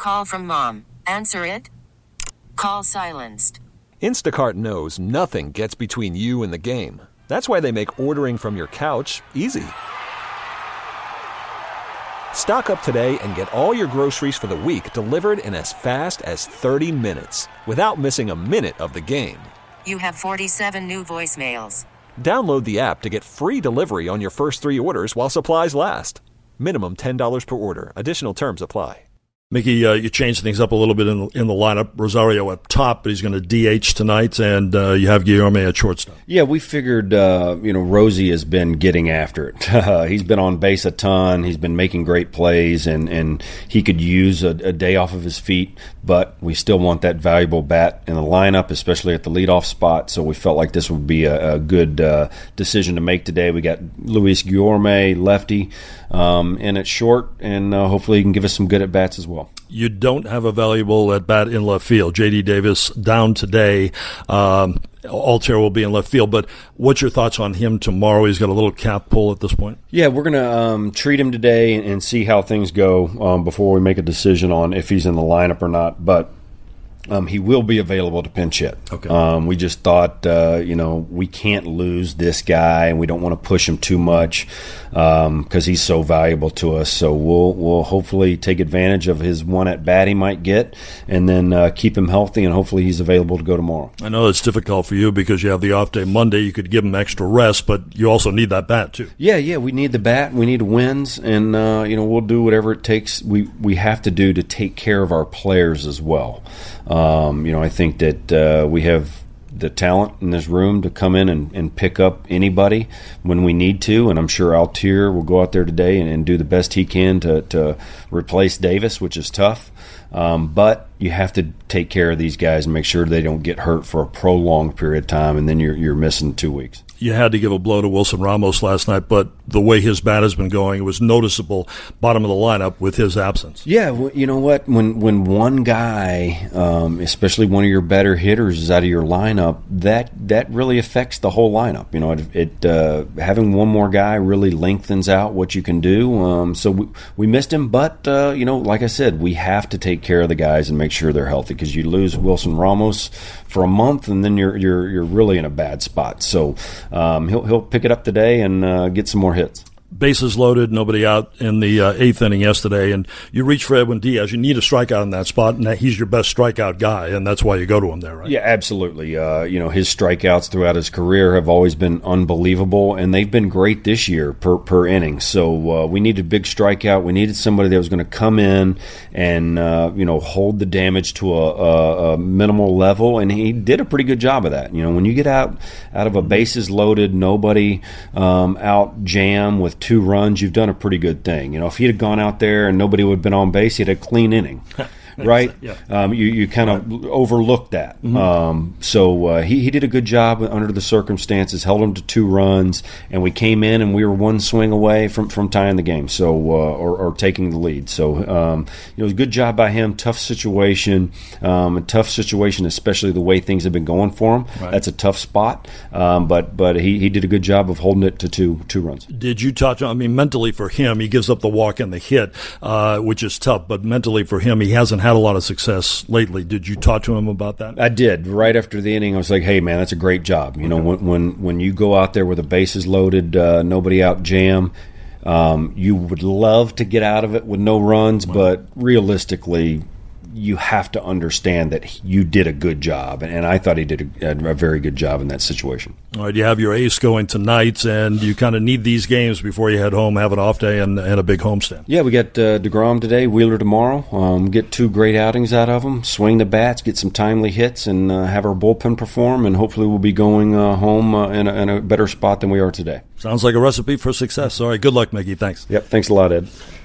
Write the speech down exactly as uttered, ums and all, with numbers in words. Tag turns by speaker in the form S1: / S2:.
S1: call from mom. Answer it. Call silenced.
S2: Instacart knows nothing gets between you and the game. That's why they make ordering from your couch easy. Stock up today and get all your groceries for the week delivered in as fast as thirty minutes without missing a minute of the game.
S1: You have forty-seven new voicemails.
S2: Download the app to get free delivery on your first three orders while supplies last. Minimum ten dollars per order. Additional terms apply.
S3: Mickey, uh, you changed things up a little bit in the, in the lineup. Rosario up top, but he's going to D H tonight, and uh, you have Guillorme at shortstop.
S4: Yeah, we figured, uh, you know, Rosie has been getting after it. He's been on base a ton. He's been making great plays, and, and he could use a, a day off of his feet, but we still want that valuable bat in the lineup, especially at the leadoff spot, so we felt like this would be a, a good uh, decision to make today. We got Luis Guillorme, lefty, um, in at short, and uh, hopefully he can give us some good at-bats as well.
S3: You don't have a valuable at-bat in left field. J D. Davis down today. Um, Altair will be in left field, but what's your thoughts on him tomorrow? He's got a little cap pull at this point.
S4: Yeah, we're going to um, treat him today and, and see how things go um, before we make a decision on if he's in the lineup or not, but Um, he will be available to pinch hit.
S3: Okay.
S4: Um, we just thought, uh, you know, we can't lose this guy, and we don't want to push him too much because um, he's so valuable to us. So we'll we'll hopefully take advantage of his one at bat he might get, and then uh, keep him healthy, and hopefully he's available to go tomorrow.
S3: I know it's difficult for you because you have the off day Monday. You could give him extra rest, but you also need that bat too.
S4: Yeah, yeah, we need the bat. We need wins, and uh, you know, we'll do whatever it takes. We we have to do to take care of our players as well. Um, you know, I think that uh, we have the talent in this room to come in and, and pick up anybody when we need to, and I'm sure Altair will go out there today and, and do the best he can to, to replace Davis, which is tough. Um, but you have to take care of these guys and make sure they don't get hurt for a prolonged period of time, and then you're you're missing two weeks.
S3: You had to give a blow to Wilson Ramos last night, but the way his bat has been going, it was noticeable bottom of the lineup with his absence.
S4: Yeah, well, you know what? When when one guy, um, especially one of your better hitters, is out of your lineup, that that really affects the whole lineup. You know, it, it uh, having one more guy really lengthens out what you can do. Um, so we, we missed him, but uh, you know, like I said, we have to take care of the guys and make sure they're healthy, because you lose Wilson Ramos for a month, and then you're you're you're really in a bad spot. So um, he'll he'll pick it up today and uh, get some more hits.
S3: Bases loaded, nobody out in the uh, eighth inning yesterday, and you reach for Edwin Diaz. You need a strikeout in that spot, and that he's your best strikeout guy, and that's why you go to him there, right?
S4: Yeah, absolutely. Uh, you know, his strikeouts throughout his career have always been unbelievable, and they've been great this year per per inning. So uh, we needed a big strikeout. We needed somebody that was going to come in and uh, you know, hold the damage to a, a, a minimal level, and he did a pretty good job of that. You know, when you get out out of a bases loaded, nobody um, out jam with two runs, you've done a pretty good thing. You know, if he'd have gone out there and nobody would have been on base, he'd had a clean inning. Right?
S3: Yeah.
S4: Um, you you kind of right. overlooked that. Mm-hmm. Um, so uh, he, he did a good job under the circumstances, held him to two runs, and we came in and we were one swing away from, from tying the game, so uh, or, or taking the lead. So um, you know, it was a good job by him. Tough situation, um, a tough situation, especially the way things have been going for him. Right. That's a tough spot, um, but but he, he did a good job of holding it to two two runs.
S3: Did you touch on? I mean, mentally for him, he gives up the walk and the hit, uh, which is tough. But mentally for him, he hasn't had a lot of success lately. Did you talk to him about that?
S4: I did. Right after the inning, I was like, hey, man, that's a great job. You know, when when, when you go out there with the bases loaded, uh, nobody out jam, um, you would love to get out of it with no runs, wow. but realistically, you have to understand that you did a good job, and I thought he did a, a very good job in that situation.
S3: All right, you have your ace going tonight, and you kind of need these games before you head home, have an off day, and, and a big homestand.
S4: Yeah, we got uh, DeGrom today, Wheeler tomorrow. Um, get two great outings out of them, swing the bats, get some timely hits, and uh, have our bullpen perform, and hopefully we'll be going uh, home uh, in, a, in a better spot than we are today.
S3: Sounds like a recipe for success. All right, good luck, Mickey. Thanks.
S4: Yep, thanks a lot, Ed.